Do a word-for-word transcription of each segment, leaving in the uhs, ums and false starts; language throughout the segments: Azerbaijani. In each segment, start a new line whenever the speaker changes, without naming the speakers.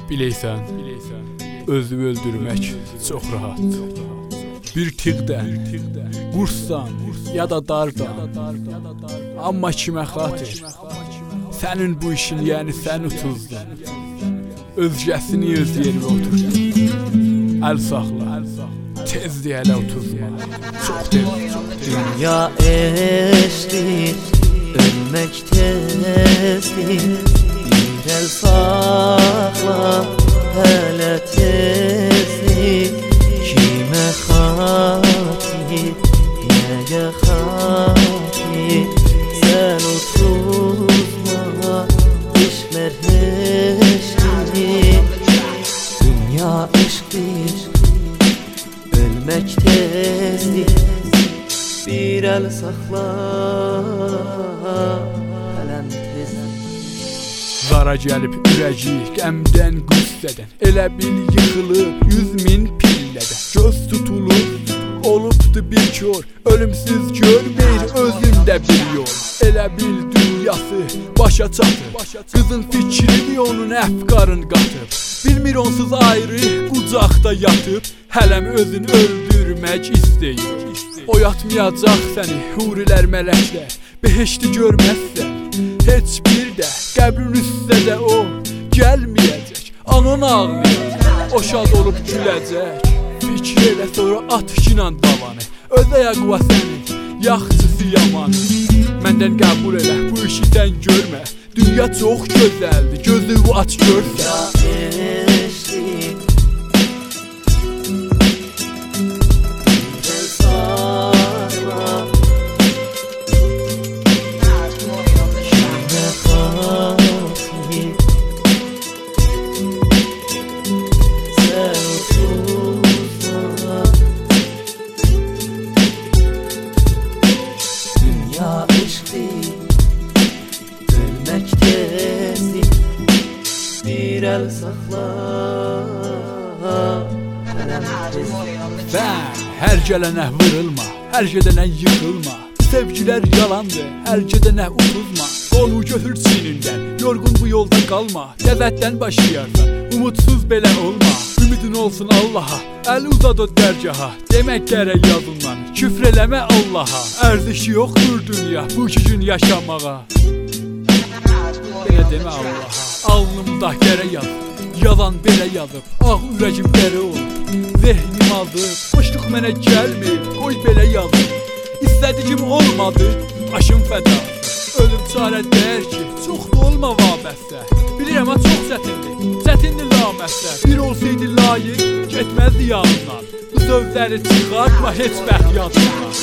Bileysən, özü öldürmək çox rahat. Bir tiqdən, qursan ya da dardan, amma kimə xatir? Sənin bu işin, yəni sən utuzdun. Özgəsini öz yerinə otur. Əl saxla, tezdir hələ utuzma. Çox tez.
Dünya eşdir, ölmək tezdir. Bir el saxla, hələ tezdir. Kimə xatir, nəyə xatir? Sən oturma, işlər heşdir. Dünya eşqdir, ölmək tezdir. Bir el saxla, hələm tezdir.
Zara gəlib ürəci, qəmdən, qüssədən, elə bil yıxılıb yüz min pillədən. Göz tutulub, olubdu bir kör, ölümsüz görməyir özündə bir yol. Elə bil dünyası başa çatır, qızın fikrini onun əfqarın qatıb. Bilmir onsuz ayrı qucaqda yatıb, hələm özün öldürmək istəyir. Oyatmayacaq səni hurilər, mələklər, behişti görməzsən heç bir də. Qəbrin üstə də o gəlməyəcək, anan ağlayacaq, o şad olub güləcək. Fikir elə sonra at inan davanı, öz ayaqva sənin yaxçısı yamanı. Məndən qəbul elə, bu işi sən görmə, dünya çox gözəldir, gözü aç görsən. Bir el saxla, hələm tezdir. Sən hər gələnə vırılma, hər gedənə yıxılma. Sevgilər yalandır, hər gedənə utuzma. Qolu götür çiynindən, yorğun bu yolda qalma. Qəzətdən başlayarsan, umudsuz belə olma. Ümidin olsun Allaha, əl uzad o dərgaha. Demək gərək yazından, küfr eləmə Allaha. Ərzişi yoxdur dünya, bu iki gün yaşamağa. Belə demə Allaha, alnımda gərək yazıb, yalan belə yazıb. Ağ ürəcim dəri olub, zehnim azıb, xoşluq mənə gəlmir, qoy belə yazıb. İstədiyim olmadı, başım fəda. Ölüm çarə dəyər ki, çox da olma vabəstə. Bilirəm ha, çox çətindir, çətindir laməstə. Bir olsaydı layiq, getməzdi yanından. Bu sözləri çıxartma heç bəxt yadından.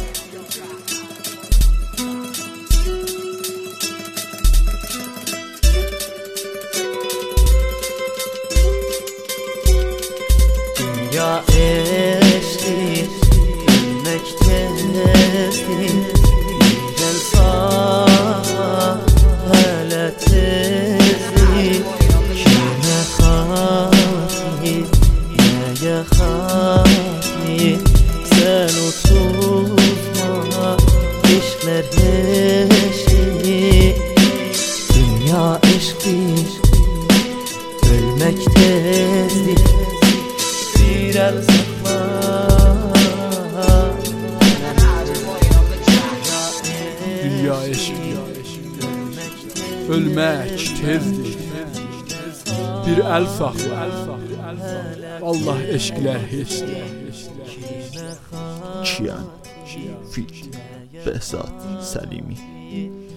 Dünya eşdir, ölmək tezdir. Bir el saxla, hələ tezdir. Kimə xatir, nəyə xatir? Sən oturma, işlər heşdir. Dünya eşqdir, ölmək tezdir. Bir el saxla,
Dünya eşqdir, ölmək tezdir. Bir əl saxla, Allah eşqlər heçdir.
Kiyan, Fit, Behzad Səlimi.